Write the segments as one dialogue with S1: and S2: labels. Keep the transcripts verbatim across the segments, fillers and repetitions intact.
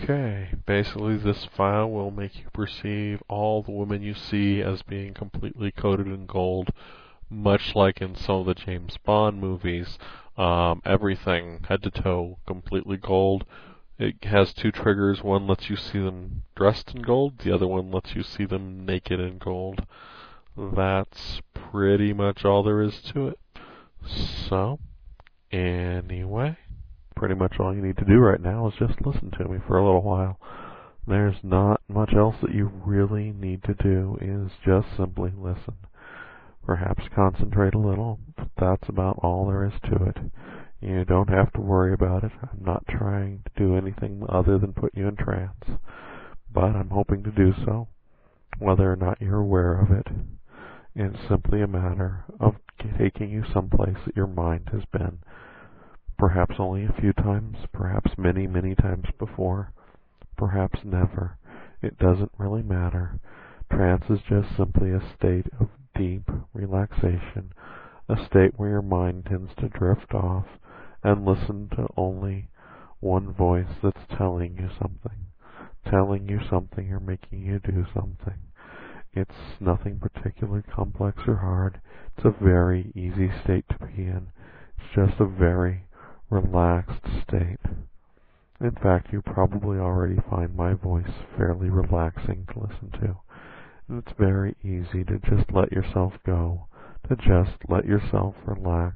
S1: Okay, basically this file will make you perceive all the women you see as being completely coated in gold, much like in some of the James Bond movies. Um, everything, head to toe, completely gold. It has two triggers. One lets you see them dressed in gold. The other one lets you see them naked in gold. That's pretty much all there is to it. So, anyway, pretty much all you need to do right now is just listen to me for a little while. There's not much else that you really need to do, is just simply listen. Perhaps concentrate a little, but that's about all there is to it. You don't have to worry about it. I'm not trying to do anything other than put you in trance, but I'm hoping to do so, whether or not you're aware of it. It's simply a matter of taking you someplace that your mind has been, perhaps only a few times, perhaps many, many times before, perhaps never. It doesn't really matter. Trance is just simply a state of deep relaxation, a state where your mind tends to drift off and listen to only one voice that's telling you something, telling you something or making you do something. It's nothing particularly complex or hard. It's a very easy state to be in. It's just a very relaxed state. In fact, you probably already find my voice fairly relaxing to listen to. And it's very easy to just let yourself go, to just let yourself relax.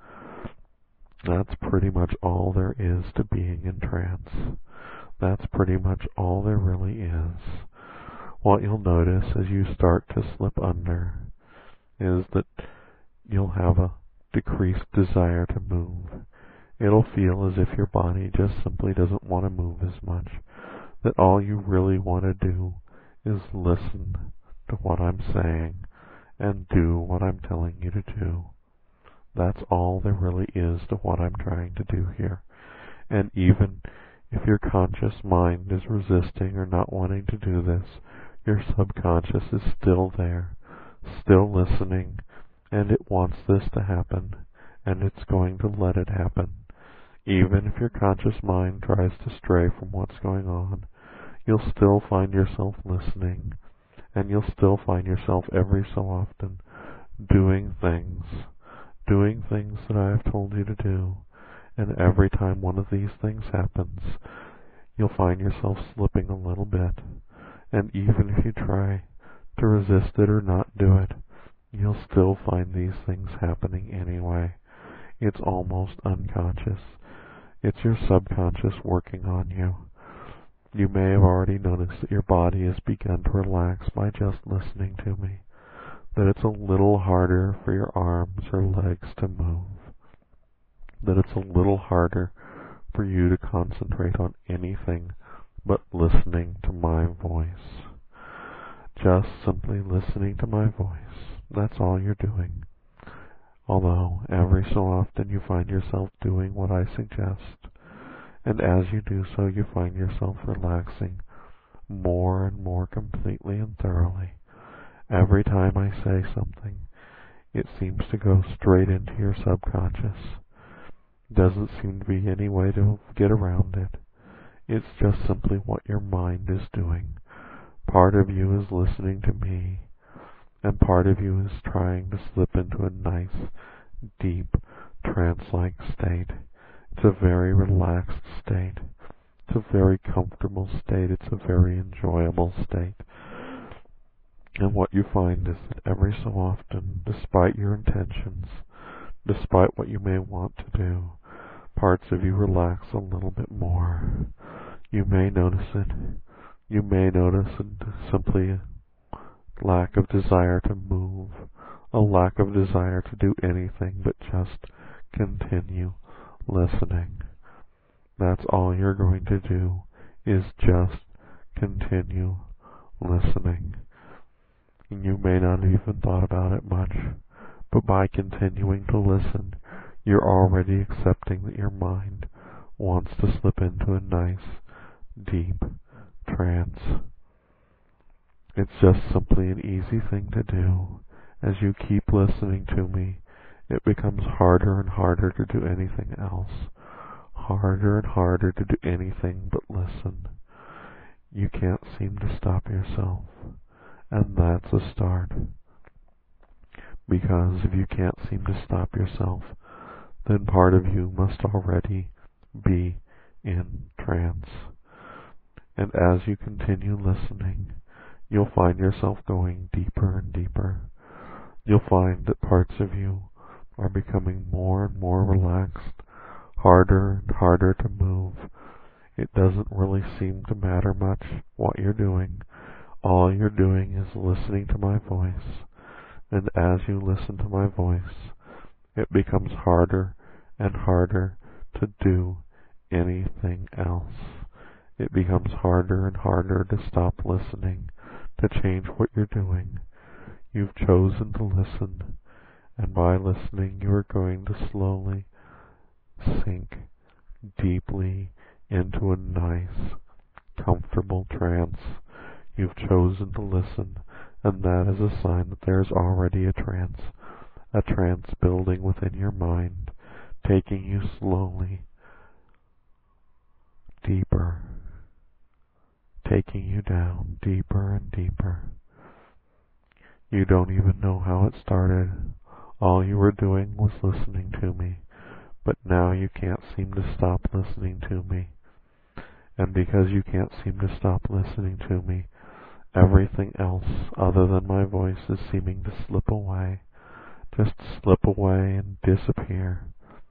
S1: That's pretty much all there is to being in trance. That's pretty much all there really is. What you'll notice as you start to slip under is that you'll have a decreased desire to move. It'll feel as if your body just simply doesn't want to move as much, that all you really want to do is listen to what I'm saying and do what I'm telling you to do. That's all there really is to what I'm trying to do here. And even if your conscious mind is resisting or not wanting to do this, your subconscious is still there, still listening, and it wants this to happen, and it's going to let it happen. Even if your conscious mind tries to stray from what's going on, you'll still find yourself listening, and you'll still find yourself every so often doing things, doing things that I have told you to do. And every time one of these things happens, you'll find yourself slipping a little bit. And even if you try to resist it or not do it, you'll still find these things happening anyway. It's almost unconscious. It's your subconscious working on you. You may have already noticed that your body has begun to relax by just listening to me, that it's a little harder for your arms or legs to move, that it's a little harder for you to concentrate on anything but listening to my voice. Just simply listening to my voice. That's all you're doing. Although every so often you find yourself doing what I suggest, and as you do so you find yourself relaxing more and more completely and thoroughly. Every time I say something, it seems to go straight into your subconscious. Doesn't seem to be any way to get around it. It's just simply what your mind is doing. Part of you is listening to me, and part of you is trying to slip into a nice, deep, trance-like state. It's a very relaxed state. It's a very comfortable state. It's a very enjoyable state. And what you find is that every so often, despite your intentions, despite what you may want to do, parts of you relax a little bit more. You may notice it. You may notice a simply a lack of desire to move, a lack of desire to do anything but just continue listening. That's all you're going to do, is just continue listening. And you may not have even thought about it much, but by continuing to listen, you're already accepting that your mind wants to slip into a nice, deep trance. It's just simply an easy thing to do. As you keep listening to me, it becomes harder and harder to do anything else. Harder and harder to do anything but listen.
S2: You can't seem to stop yourself, and that's a start. Because if you can't seem to stop yourself, then part of you must already be in trance. And as you continue listening, you'll find yourself going deeper and deeper. You'll find that parts of you are becoming more and more relaxed, harder and harder to move. It doesn't really seem to matter much what you're doing. All you're doing is listening to my voice. And as you listen to my voice, it becomes harder and harder to do anything else. It becomes harder and harder to stop listening, to change what you're doing. You've chosen to listen, and by listening you are going to slowly sink deeply into a nice, comfortable trance. You've chosen to listen, and that is a sign that there is already a trance, a trance building within your mind, taking you slowly deeper, taking you down deeper and deeper. You don't even know how it started. All you were doing was listening to me, but now you can't seem to stop listening to me. And because you can't seem to stop listening to me, everything else other than my voice is seeming to slip away, just slip away and disappear,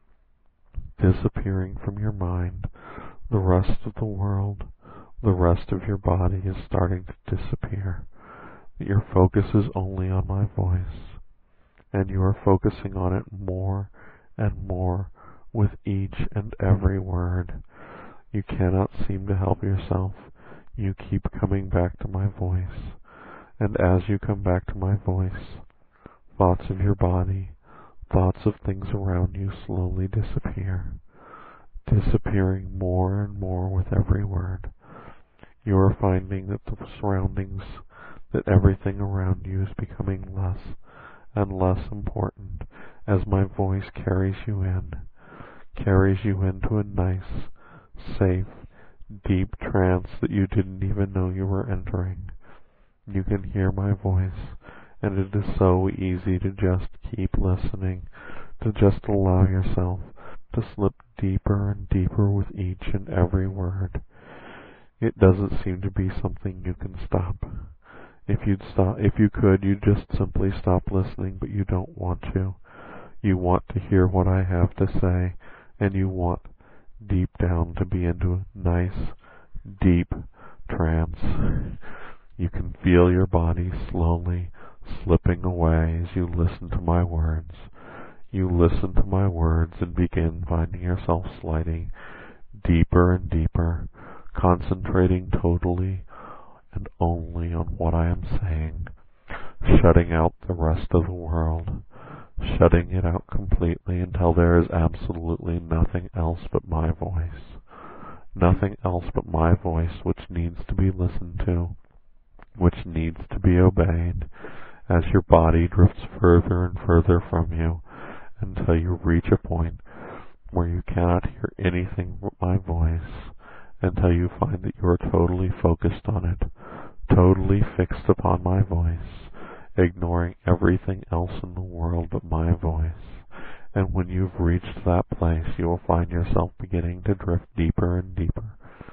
S2: disappearing from your mind. The rest of the world, the rest of your body is starting to disappear. Your focus is only on my voice, and you are focusing on it more and more with each and every word. You cannot seem to help yourself. You keep coming back to my voice, and as you come back to my voice, thoughts of your body, thoughts of things around you slowly disappear, disappearing more and more with every word. You are finding that the surroundings, that everything around you is becoming less and less important as my voice carries you in, carries you into a nice, safe, deep trance that you didn't even know you were entering. You can hear my voice, and it is so easy to just keep listening, to just allow yourself to slip deeper and deeper with each and every word. It doesn't seem to be something you can stop. If you'd stop, if you could, you'd just simply stop listening, but you don't want to. You want to hear what I have to say, and you want deep down to be into a nice, deep trance. You can feel your body slowly slipping away as you listen to my words. You listen to my words and begin finding yourself sliding deeper and deeper, concentrating totally and only on what I am saying, shutting out the rest of the world, shutting it out completely until there is absolutely nothing else but my voice, nothing else but my voice which needs to be listened to, which needs to be obeyed, as your body drifts further and further from you until you reach a point where you cannot hear anything but my voice, until you find that you are totally focused on it, totally fixed upon my voice, ignoring everything else in the world but my voice. And when you've reached that place, you will find yourself beginning to drift deeper and deeper,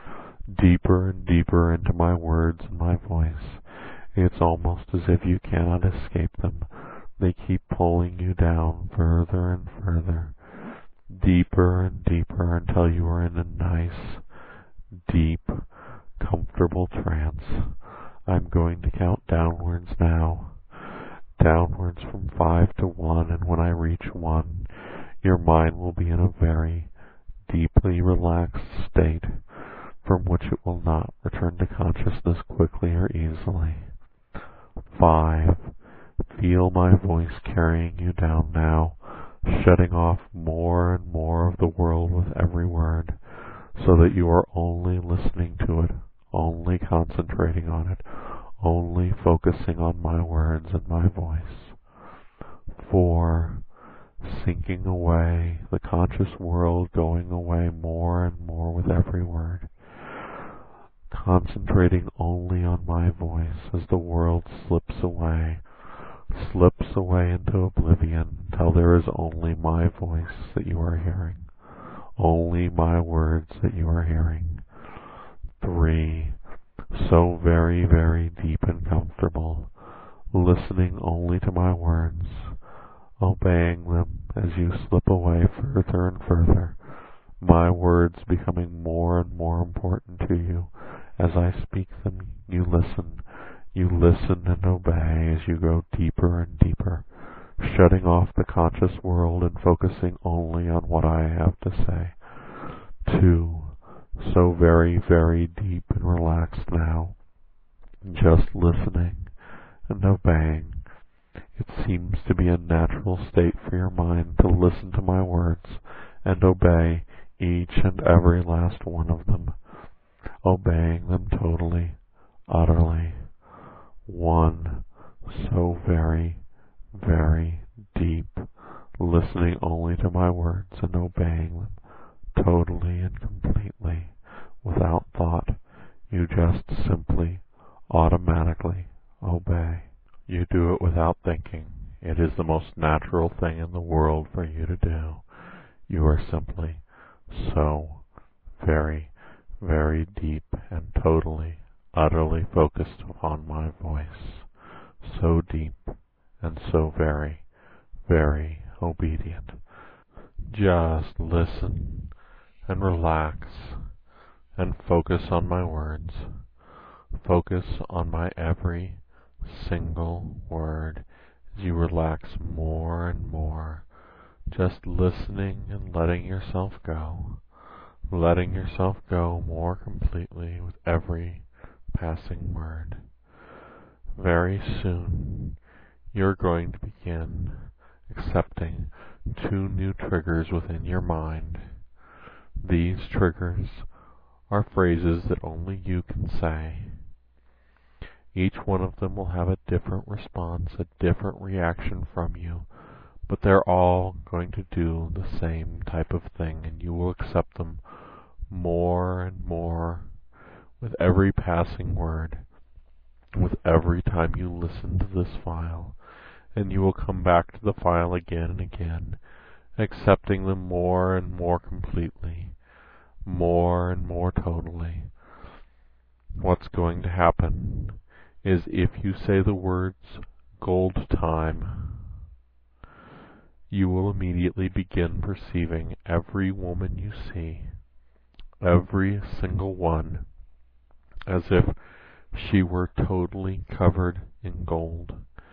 S2: deeper and deeper into my words and my voice. It's almost as if you cannot escape them. They keep pulling you down further and further, deeper and deeper, until you are in a nice, deep, comfortable trance. I'm going to count downwards now, downwards from five to one, and when I reach one, your mind will be in a very deeply relaxed state from which it will not return to consciousness quickly or easily. Five. Feel my voice carrying you down now, shutting off more and more of the world with every word, so that you are only listening to it, only concentrating on it, only focusing on my words and my voice. Four. Sinking away, the conscious world going away more and more with every word. concentrating only on my voice as the world slips away, slips away into oblivion until there is only my voice that you are hearing, only my words that you are hearing. Three, so very, very deep and comfortable, listening only to my words, obeying them as you slip away further and further, my words becoming more and more important to you. As I speak them, you listen. You listen and obey as you go deeper and deeper, shutting off the conscious world and focusing only on what I have to say. Two, so very, very deep and relaxed now, just listening and obeying. It seems to be a natural state for your mind to listen to my words and obey each and every last one of them, obeying them totally, utterly. One, so very, very deep, listening only to my words and obeying them totally and completely, without thought. You just simply, automatically obey. You do it without thinking. It is the most natural thing in the world for you to do. You are simply so very, very deep and totally, utterly focused upon my voice. So deep and so very, very obedient. Just listen and relax and focus on my words. Focus on my every single word as you relax more and more, just listening and letting yourself go, letting yourself go more completely with every passing word. Very soon you're going to begin accepting two new triggers within your mind. These triggers are phrases that only you can say. Each one of them will have a different response, a different reaction from you, but they're all going to do the same type of thing, and you will accept them more and more with every passing word, with every time you listen to this file, and you will come back to the file again and again, accepting them more and more completely, more and more totally. What's going to happen is if you say the words gold time, you will immediately begin perceiving every woman you see, every single one, as if she were totally covered in gold,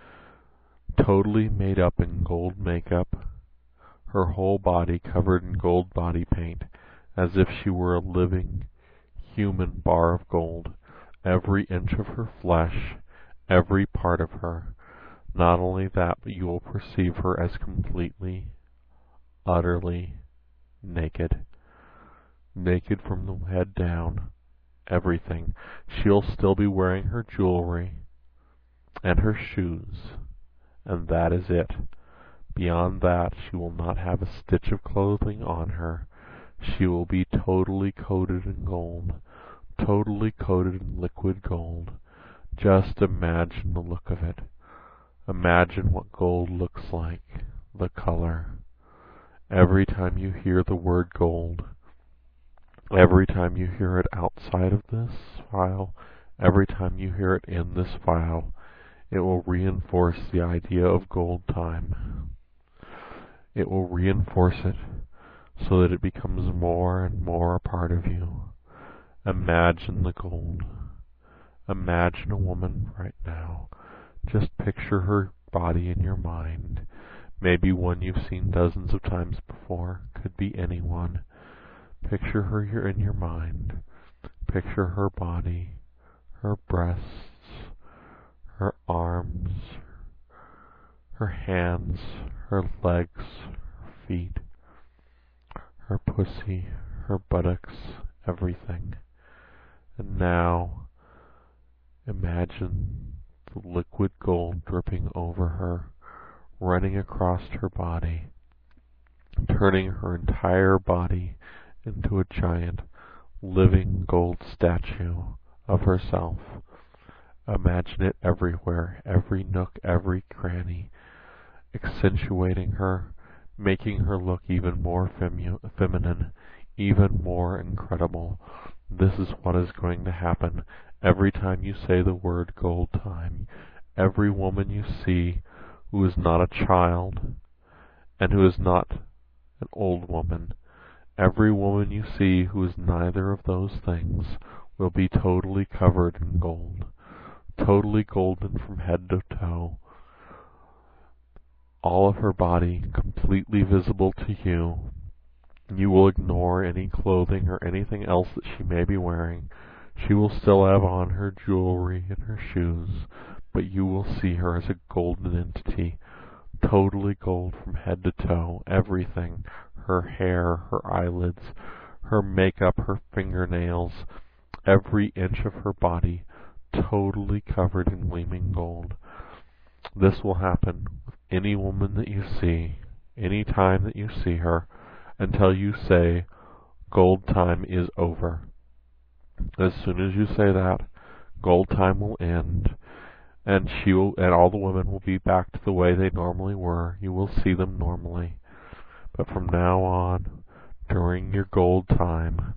S2: totally made up in gold makeup, her whole body covered in gold body paint, as if she were a living, human bar of gold. Every inch of her flesh, every part of her. Not only that, but you will perceive her as completely, utterly naked. Naked from the head down. Everything. She'll still be wearing her jewelry and her shoes, and that is it. Beyond that, she will not have a stitch of clothing on her. She will be totally coated in gold. Totally coated in liquid gold. Just imagine the look of it. Imagine what gold looks like, the color. Every time you hear the word gold, every time you hear it outside of this file, every time you hear it in this file, it will reinforce the idea of gold time. It will reinforce it so that it becomes more and more a part of you. Imagine the gold. Imagine a woman right now. Just picture her body in your mind. Maybe one you've seen dozens of times before. Could be anyone. Picture her here in your mind. Picture her body, her breasts, her arms, her hands, her legs, her feet, her pussy, her buttocks, everything. And now, imagine the liquid gold dripping over her, running across her body, turning her entire body into a giant, living gold statue of herself. Imagine it everywhere, every nook, every cranny, accentuating her, making her look even more femu- feminine, even more incredible. This is what is going to happen every time you say the word gold time. Every woman you see who is not a child and who is not an old woman, every woman you see who is neither of those things will be totally covered in gold, totally golden from head to toe, all of her body completely visible to you. You will ignore any clothing or anything else that she may be wearing. She will still have on her jewelry and her shoes, but you will see her as a golden entity, totally gold from head to toe, everything, her hair, her eyelids, her makeup, her fingernails, every inch of her body, totally covered in gleaming gold. This will happen with any woman that you see, any time that you see her, until you say, gold time is over. As soon as you say that, gold time will end, and she will, and all the women will be back to the way they normally were. You will see them normally. But from now on, during your gold time,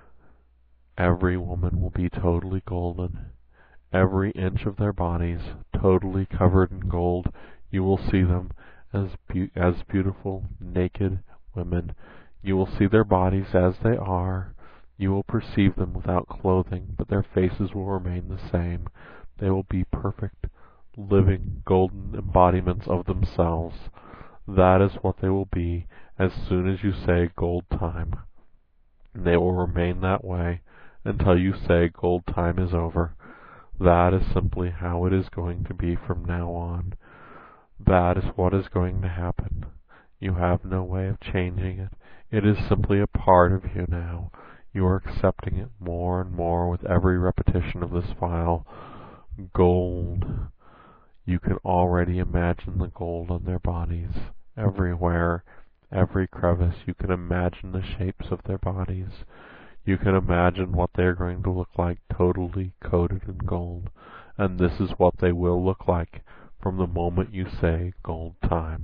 S2: every woman will be totally golden. Every inch of their bodies totally covered in gold. You will see them as be- as beautiful, naked women. You will see their bodies as they are. You will perceive them without clothing, but their faces will remain the same. They will be perfect, living, golden embodiments of themselves. That is what they will be as soon as you say gold time. And they will remain that way until you say gold time is over. That is simply how it is going to be from now on. That is what is going to happen. You have no way of changing it. It is simply a part of you now. You are accepting it more and more with every repetition of this file. Gold. You can already imagine the gold on their bodies. Everywhere, every crevice, you can imagine the shapes of their bodies. You can imagine what they're going to look like, totally coated in gold. And this is what they will look like from the moment you say gold time.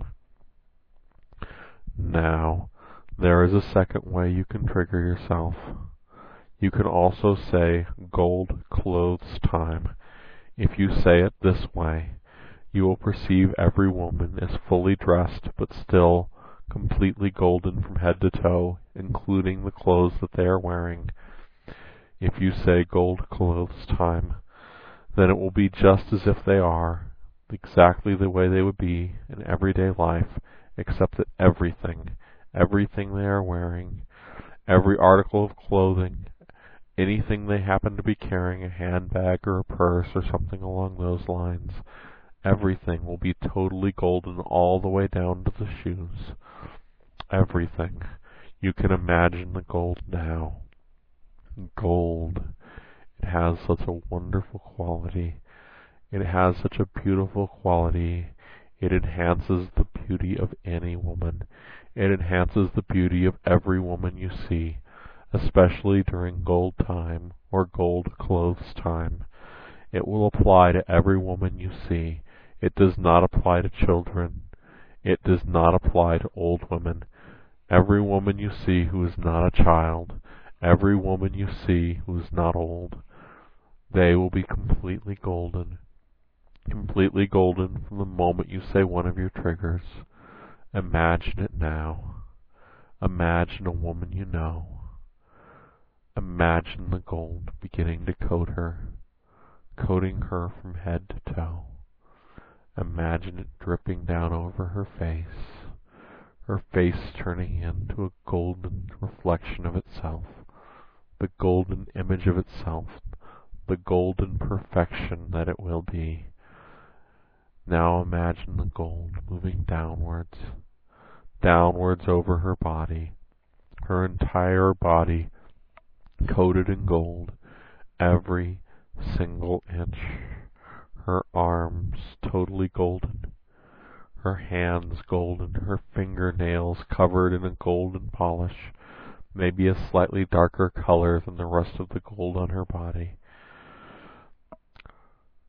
S2: Now, there is a second way you can trigger yourself. You can also say gold clothes time. If you say it this way, you will perceive every woman as fully dressed but still completely golden from head to toe, including the clothes that they are wearing. If you say gold clothes time, then it will be just as if they are, exactly the way they would be in everyday life, except that everything, everything they are wearing, every article of clothing, anything they happen to be carrying, a handbag or a purse or something along those lines, everything will be totally golden all the way down to the shoes. Everything. You can imagine the gold now. Gold. It has such a wonderful quality. It has such a beautiful quality. It enhances the beauty of any woman. It enhances the beauty of every woman you see, especially during gold time or gold clothes time. It will apply to every woman you see. It does not apply to children. It does not apply to old women. Every woman you see who is not a child, every woman you see who is not old, they will be completely golden. Completely golden from the moment you say one of your triggers. Imagine it now. Imagine a woman you know. Imagine the gold beginning to coat her, coating her from head to toe. Imagine it dripping down over her face, her face turning into a golden reflection of itself, the golden image of itself, the golden perfection that it will be. Now imagine the gold moving downwards, downwards over her body, her entire body coated in gold, every single inch. Her arms totally golden, her hands golden, her fingernails covered in a golden polish, maybe a slightly darker color than the rest of the gold on her body.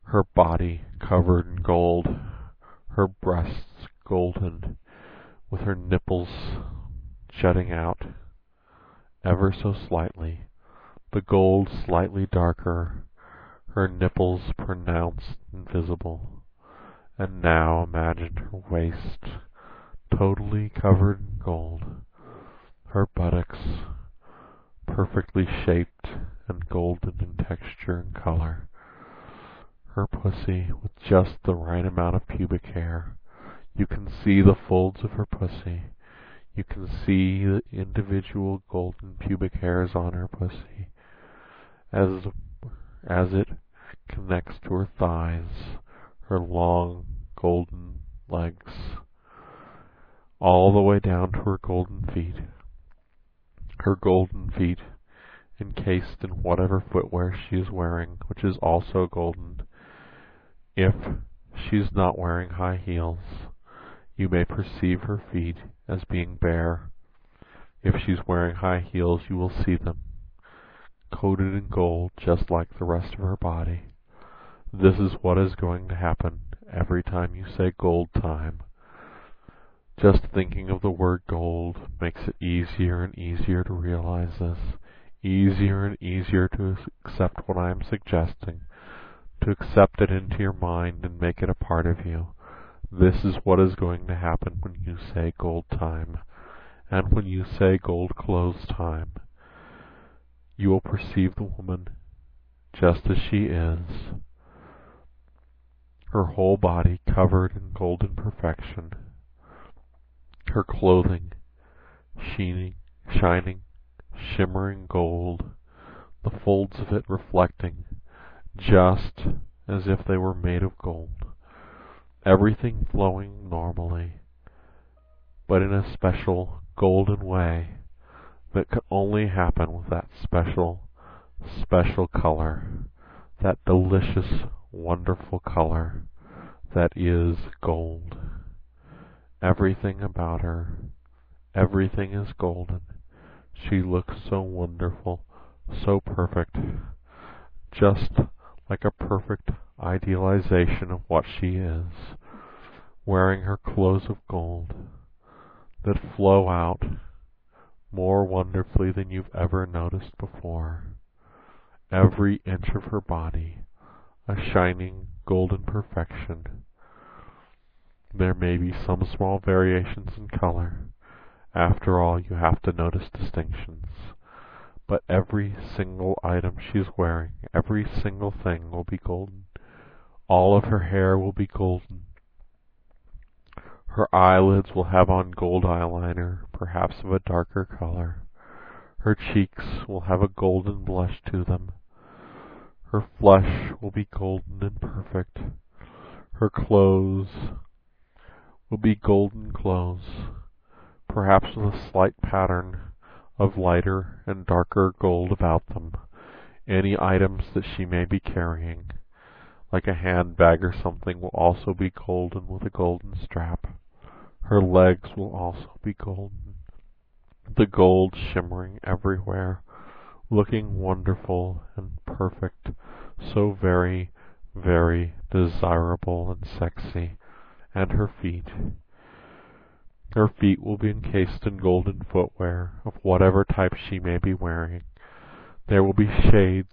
S2: her body covered in gold, her breasts golden, with her nipples jutting out ever so slightly, the gold slightly darker, her nipples pronounced and visible. And now imagine her waist totally covered in gold, her buttocks perfectly shaped and golden in texture and color, her pussy with just the right amount of pubic hair. You can see the folds of her pussy. You can see the individual golden pubic hairs on her pussy as as it connects to her thighs, her long golden legs, all the way down to her golden feet. Her golden feet encased in whatever footwear she is wearing, which is also golden. If she's not wearing high heels, you may perceive her feet as being bare. If she's wearing high heels, you will see them coated in gold just like the rest of her body. This is what is going to happen every time you say gold time. Just thinking of the word gold makes it easier and easier to realize this, easier and easier to accept what I am suggesting, to accept it into your mind and make it a part of you. This is what is going to happen when you say gold time, and when you say gold clothes time. You will perceive the woman just as she is, her whole body covered in golden perfection, her clothing shining, shining, shimmering gold, the folds of it reflecting just as if they were made of gold, everything flowing normally, but in a special golden way that could only happen with that special, special color, that delicious, wonderful color that is gold. Everything about her, everything is golden. She looks so wonderful, so perfect, just like a perfect idealization of what she is, wearing her clothes of gold that flow out more wonderfully than you've ever noticed before. Every inch of her body a shining golden perfection. There may be some small variations in color. After all, you have to notice distinctions. But every single item she is wearing, every single thing will be golden. All of her hair will be golden. Her eyelids will have on gold eyeliner, perhaps of a darker color. Her cheeks will have a golden blush to them. Her flesh will be golden and perfect. Her clothes will be golden clothes, perhaps with a slight pattern of lighter and darker gold about them. Any items that she may be carrying, like a handbag or something, will also be golden with a golden strap. Her legs will also be golden, the gold shimmering everywhere, looking wonderful and perfect, so very, very desirable and sexy. And her feet. Her feet will be encased in golden footwear of whatever type she may be wearing. There will be shades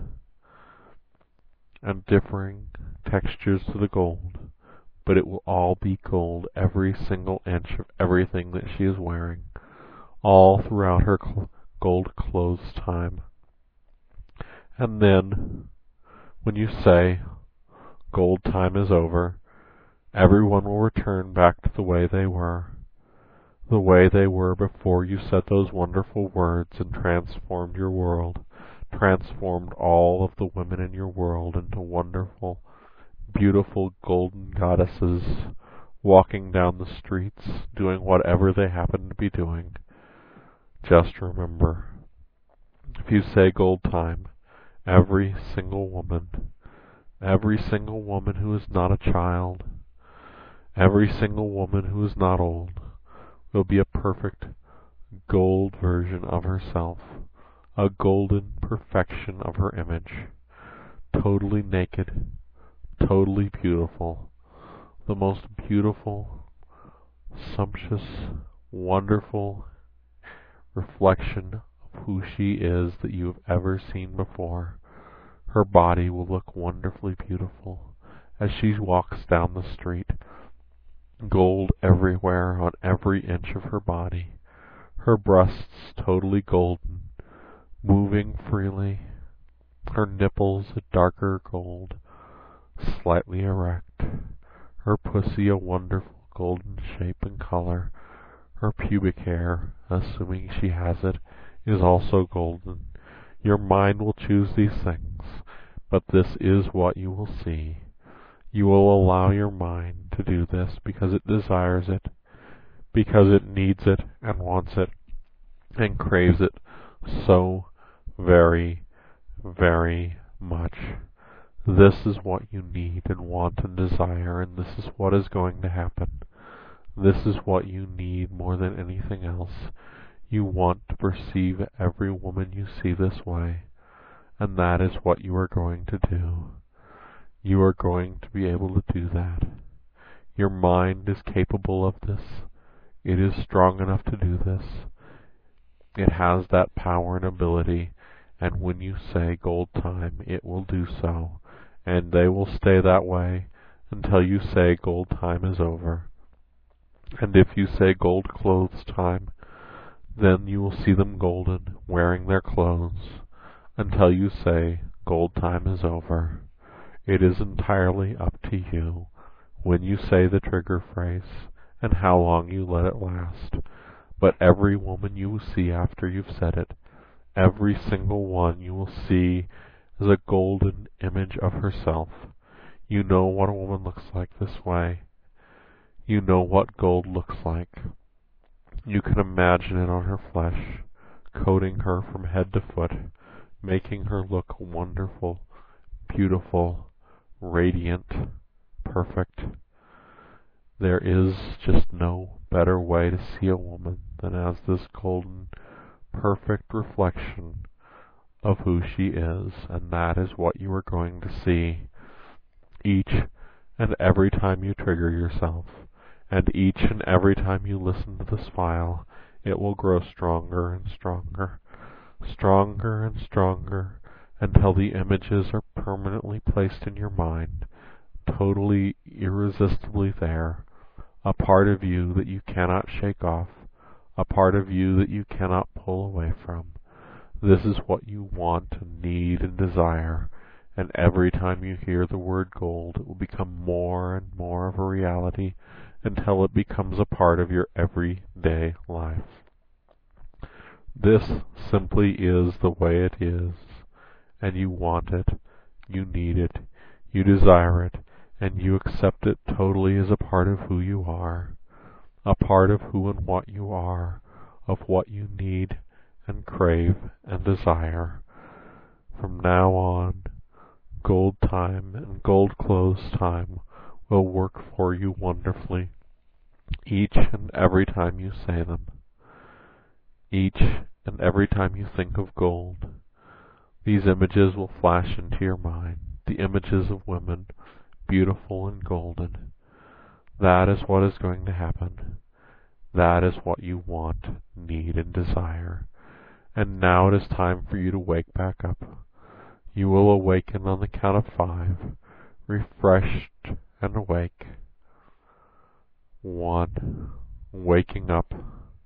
S2: and differing textures to the gold, but it will all be gold, every single inch of everything that she is wearing, all throughout her cl- gold clothes time. And then, when you say, gold time is over, everyone will return back to the way they were, the way they were before you said those wonderful words and transformed your world, transformed all of the women in your world into wonderful, beautiful golden goddesses, walking down the streets, doing whatever they happen to be doing. Just remember, if you say gold time, every single woman, every single woman who is not a child, every single woman who is not old will be a perfect gold version of herself, a golden perfection of her image, totally naked,
S1: totally beautiful, the most beautiful, sumptuous, wonderful reflection of who she is that you have ever seen before. Her body will look wonderfully beautiful as she walks down the street. Gold everywhere on every inch of her body. Her breasts totally golden, moving freely. Her nipples a darker gold, slightly erect. Her pussy a wonderful golden shape and color. Her pubic hair, assuming she has it, is also golden. Your mind will choose these things, but this is what you will see. You will allow your mind to do this because it desires it, because it needs it and wants it and craves it so very, very much. This is what you need and want and desire, and this is what is going to happen. This is what you need more than anything else. You want to perceive every woman you see this way, and that is what you are going to do. You are going to be able to do that. Your mind is capable of this. It is strong enough to do this. It has that power and ability, and when you say gold time, it will do so, and they will stay that way until you say gold time is over. And if you say gold clothes time, then you will see them golden, wearing their clothes, until you say gold time is over. It is entirely up to you when you say the trigger phrase and how long you let it last. But every woman you will see after you've said it, every single one you will see as a golden image of herself. You know what a woman looks like this way. You know what gold looks like. You can imagine it on her flesh, coating her from head to foot, making her look wonderful, beautiful, radiant, perfect. There is just no better way to see a woman than as this golden, perfect reflection of who she is, and that is what you are going to see each and every time you trigger yourself. And each and every time you listen to this file, it will grow stronger and stronger, stronger and stronger, until the images are permanently placed in your mind, totally irresistibly there, a part of you that you cannot shake off, a part of you that you cannot pull away from. This is what you want and need and desire, and every time you hear the word gold, it will become more and more of a reality, until it becomes a part of your everyday life. This simply is the way it is, and you want it, you need it, you desire it, and you accept it totally as a part of who you are, a part of who and what you are, of what you need and crave and desire. From now on, gold time and gold clothes time will work for you wonderfully, each and every time you say them, each and every time you think of gold. These images will flash into your mind, the images of women, beautiful and golden. That is what is going to happen. That is what you want, need, and desire. And now it is time for you to wake back up. You will awaken on the count of five, refreshed and awake. One, waking up.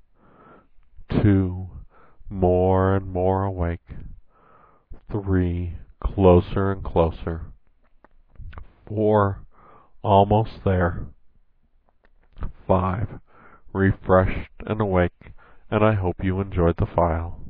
S1: Two, more and more awake. Three, closer and closer. Four, almost there. Five, refreshed and awake, and I hope you enjoyed the file.